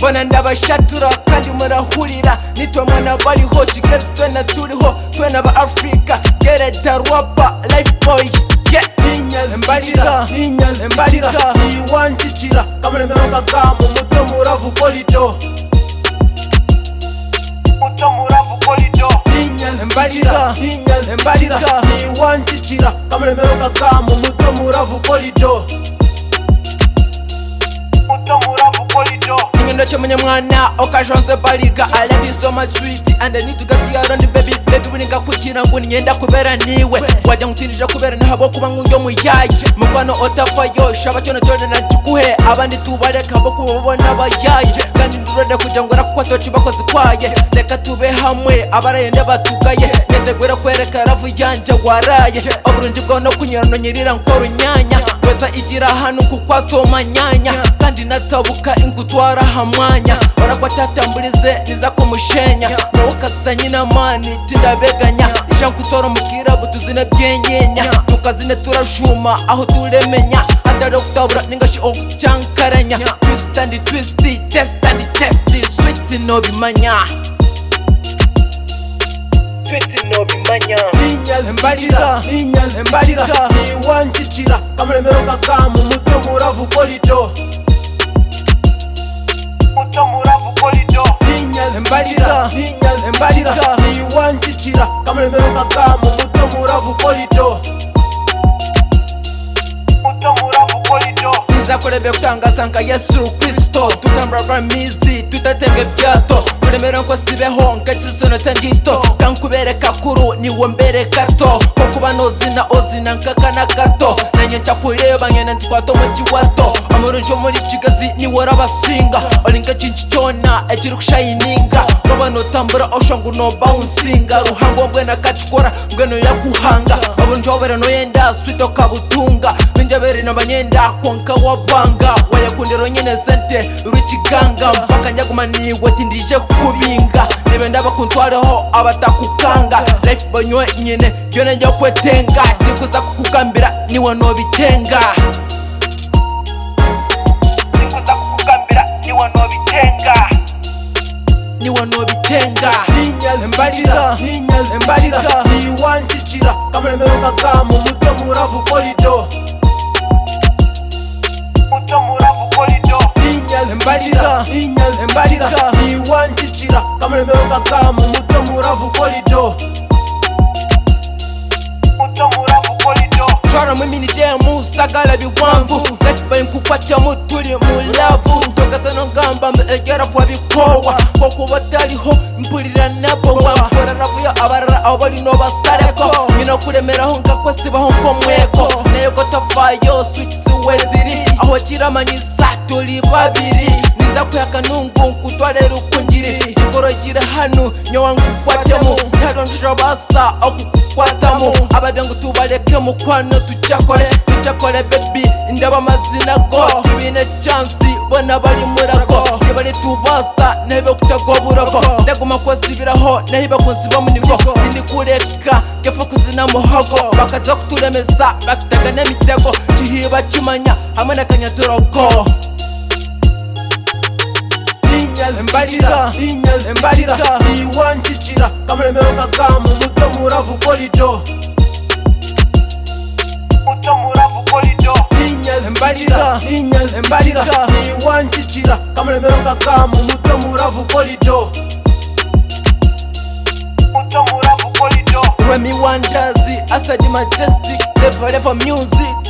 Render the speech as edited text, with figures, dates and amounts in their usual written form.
bona ndabashatura kandi murahurira nitwe mwana bariho Kigali twena turiho twena ba Africa gereta rapper life boy yeah embarika iwanjikira kamere meronga kamu muto muravu polido embarika iwanjikira kamere meronga kamu muto muravu polido Ningendo chemenya mwana okajonze baliga I love you so much sweet and I need to get you around baby wininga kuchira ngo nienda kubera niwe wajya ngutinije kubera nahabo kuba ngunjo muyayi mukwano otafayo shaba cyo nacyone nakikuhe abandi tubareka bo kubona bayayi kandi ndurode kujya ngo rakwato cibakoze kwaye reka tube hamwe abarayende batugaye netegura kwereka ravu yanje waraye oburunji bwo no kunyirano nyirira nkoro nyanya weza igira hanu kukwato manyanya kandi natabuka ingutwara hamanya orakwatatamburize niza kumushenya no kasitanyina mani tindabeganya icankutoro mukira butuzine byenyenya tukazine turashuma aho turemenya atari kutabura ningashi okucyankaranya twist and twist test and test sweet no bimanya embarika iwanjikira kamere meronga kamu muto muravu polido embarika iwanjikira kamere meronga kamu muto muravu polido nzakurebe kutangaza nka Yesu Kristo tutambara mizi tutatenge byato uremera nko sibeho nkakisono cyangito kankubereka kuru niwo mbere kato ko kuba nozina ozina nkakana kato nanye ntakureba nyene ntwato mu kiwato amurunjo muri Kigazi ni warabasinga olinga cinci cyona ekiri kushininga baba notambura oshangu no bouncinga ruhango mbwena kachikora ngeno yakuhanga abunjo bere no yenda swito kabutunga binjabere no banyenda konka wabanga wayakundero nyene sente rwikiganga mpaka nyagumaniwe tindije kubinga nibe ndabakuntwareho abatakukanga life banywe nyene byone njya kwetenga ndikuza kukugambira niwe no bitenga niwe no bitenga embarika iwanjikira kamere meronga kamu muto muravu polido embarika iwanjikira kamere meronga kamu muto muravu polido Chora mwimini demu sagala biwanvu Life by nkukwatya mutuli mulavu Ntoka sano gamba mbeegera kwa bikowa Koko bataliho mpulira nabo Wampora ravu ya abarara abali no basaleko Ngino kuremera honga kwa siba honko mweko Nayoko tafayo switch siweziri Aho chiramanyisa tuli babiri Niza kuyaka nungu nkutwale rukunjiri Jikoro jire hanu nyowangu kwatemu Hero njobasa okukukwatamu Abadangu tubaleke mukwano tuchakole baby ndaba mazina go ibine chance bona bari murago yabari tubasa nebe kutagoburago ndaguma kwasibiraho nahiba kunsiba munigo ndi kureka kefa kuzina muhago bakaza kuturemeza bakitagana mitego kihiba kimanya hamwe nakanyatorogo embarika iwanjikira kamere meronga kamu muto muravu polido embarika iwanjikira kamere meronga kamu muto muravu polido Remy Wandazi Asadi Majestic Level music